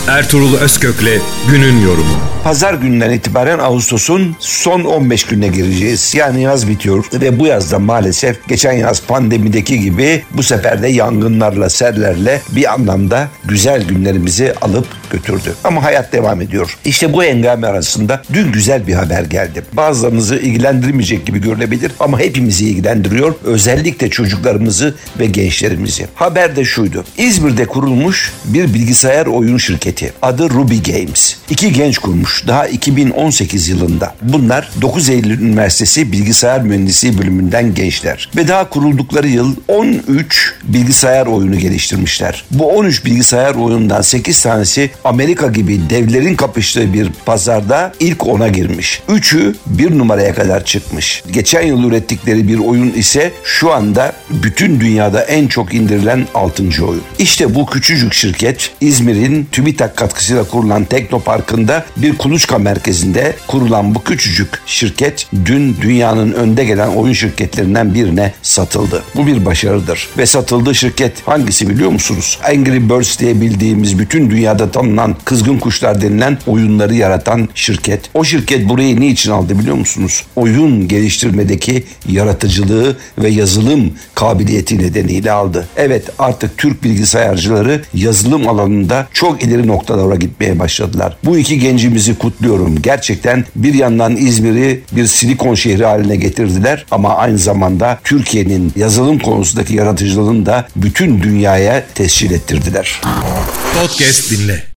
Ertuğrul Özkök'le günün yorumu. Pazar gününden itibaren Ağustos'un son 15 gününe gireceğiz. Yani yaz bitiyor ve bu yazda maalesef geçen yaz pandemideki gibi bu sefer de yangınlarla, sellerle bir anlamda güzel günlerimizi alıp götürdü. Ama hayat devam ediyor. İşte bu hengame arasında dün güzel bir haber geldi. Bazılarınızı ilgilendirmeyecek gibi görünebilir ama hepimizi ilgilendiriyor. Özellikle çocuklarımızı ve gençlerimizi. Haber de şuydu. İzmir'de kurulmuş bir bilgisayar oyun şirketi. Adı Ruby Games. 2 genç kurmuş. Daha 2018 yılında. Bunlar 9 Eylül Üniversitesi Bilgisayar Mühendisliği bölümünden gençler. Ve daha kuruldukları yıl 13 bilgisayar oyunu geliştirmişler. Bu 13 bilgisayar oyundan 8 tanesi Amerika gibi devlerin kapıştığı bir pazarda ilk 10'a girmiş. 3'ü 1 numaraya kadar çıkmış. Geçen yıl ürettikleri bir oyun ise şu anda bütün dünyada en çok indirilen 6. oyun. İşte bu küçücük şirket İzmir'in TÜBİTAK katkısıyla kurulan Teknopark'ında bir kuluçka merkezinde kurulan bu küçücük şirket dün dünyanın önde gelen oyun şirketlerinden birine satıldı. Bu bir başarıdır. Ve satıldığı şirket hangisi biliyor musunuz? Angry Birds diye bildiğimiz bütün dünyada tanınan kızgın kuşlar denilen oyunları yaratan şirket. O şirket burayı niçin aldı biliyor musunuz? Oyun geliştirmedeki yaratıcılığı ve yazılım kabiliyeti nedeniyle aldı. Evet, artık Türk bilgisayarcıları yazılım alanında çok ileri noktalara gitmeye başladılar. Bu iki gencimizi kutluyorum. Gerçekten bir yandan İzmir'i bir silikon şehri haline getirdiler ama aynı zamanda Türkiye'nin yazılım konusundaki yaratıcılığını da bütün dünyaya tescil ettirdiler. Podcast dinle.